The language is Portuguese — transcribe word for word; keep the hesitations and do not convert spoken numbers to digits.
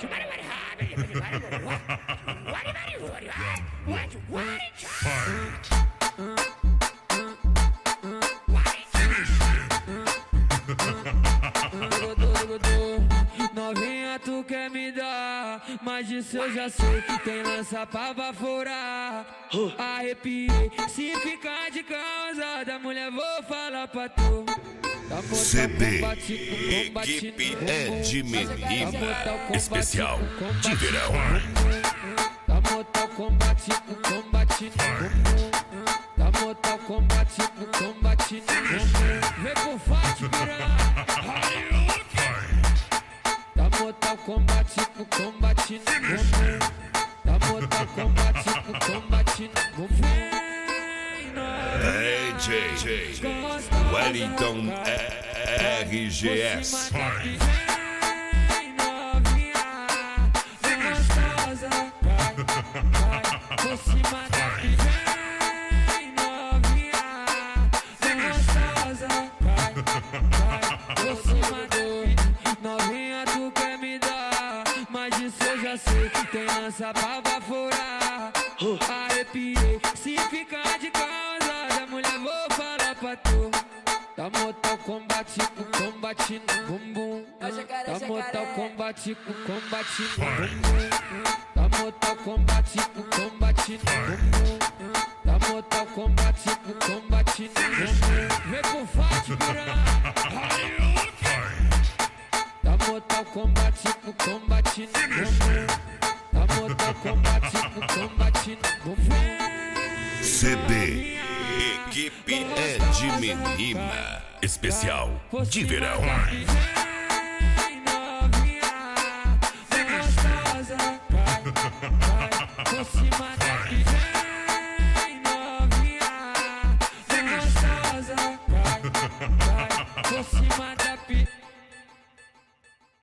Novinha, tu quer me dar, mas disso eu já sei que tem lança pra baforar. Arrepiei, se ficar de causa da mulher vou falar pra tu. C D Equipe Ed Menina Especial de Verão. Da motel combate, combate no bumbum. Da motel combate, combate no bumbum. Vem com forte, piranha. Da motel combate, combate no bumbum. Da motel combate, combate no bumbum. D J Wellington R G S. Por cima da vem novinha, gostosa, vai, vai. Por cima do novinha, tu quer me dar, mas disso eu já sei que tem lança pra baforar. Arrepiei, se ficar de causa da mulher vou falar pra tu. Da motel combate com combate no bumbum. Da motel combate com combate no bumbum. Da motel combate com combate no bumbum. Da motel combate com combate no bumbum. Vem com forte, piranha. Da motel combate com combate no bumbum. Da motel combate com combate no bumbum. C D Equipe Ed Menina Especial de Verão. Por cima daqui vem novinha, gostosa, vai, vai. Por cima da